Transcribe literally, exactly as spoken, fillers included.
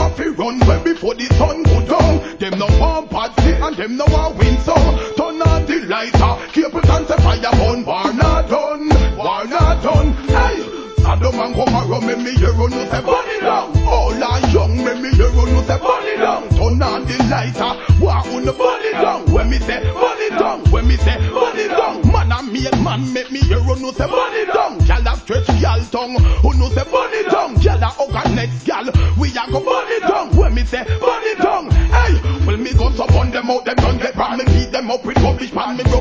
have to run well before the sun go down. Them no want party and them no want win some. Turn on the lighter, keep it and say fire burn. War not done, war not done. Hey, Saddam and come around, make me hear you say burn it down. Old and young, make me hear you say burn it down. Turn on the lighter, war on the burn it down. When me say burn it down, when me say burn it down. Man and me and man, make me hear you say burn it down. Gyal a stretch gyal tongue, who know say burn it down. Gyal a hug a next gyal, we a go burn it down. When me say burn it down, hey, well me go so burn them out, them don't get round. Me beat them up with rubbish pan, me broke